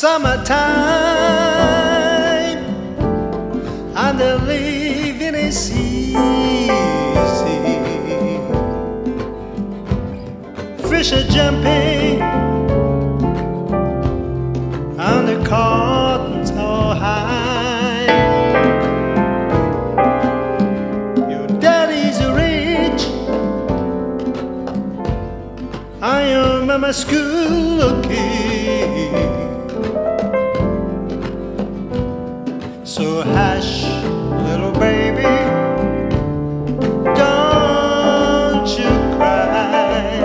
Summertime and the living is easy. Fish are jumping and the curtains are high. Your daddy's rich and your mama's good looking. So hush, little baby, don't you cry.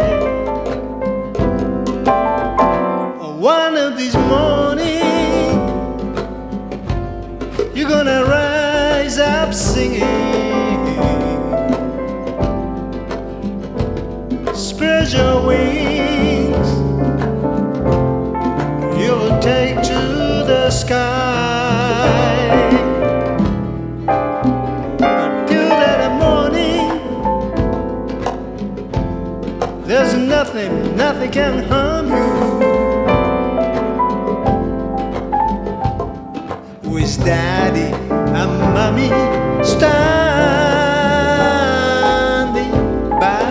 One of these mornings, you're gonna rise up singing. Spread your wings, you'll take to the sky. There's nothing can harm you. With daddy and mommy standing by.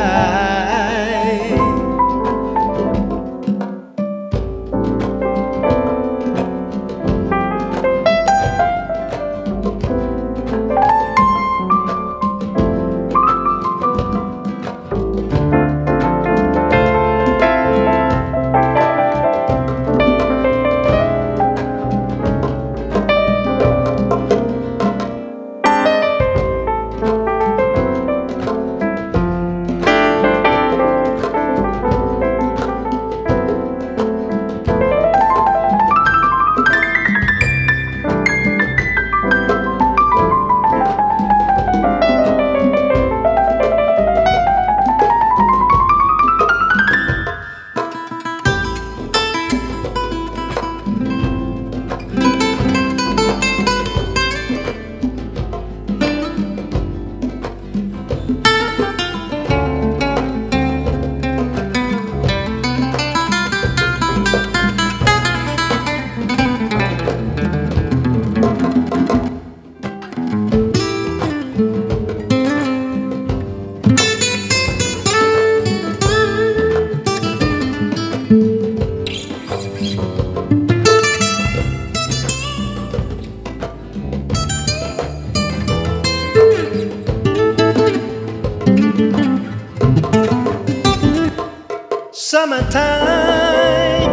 Summertime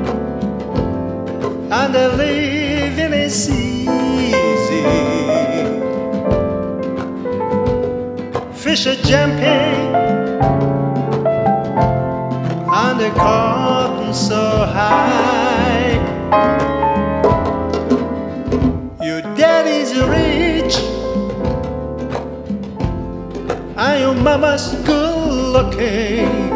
and the living is easy. Fish are jumping and the curtains so high. Your daddy's rich and your mama's good looking.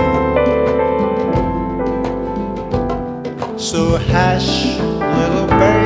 So hush, little bird.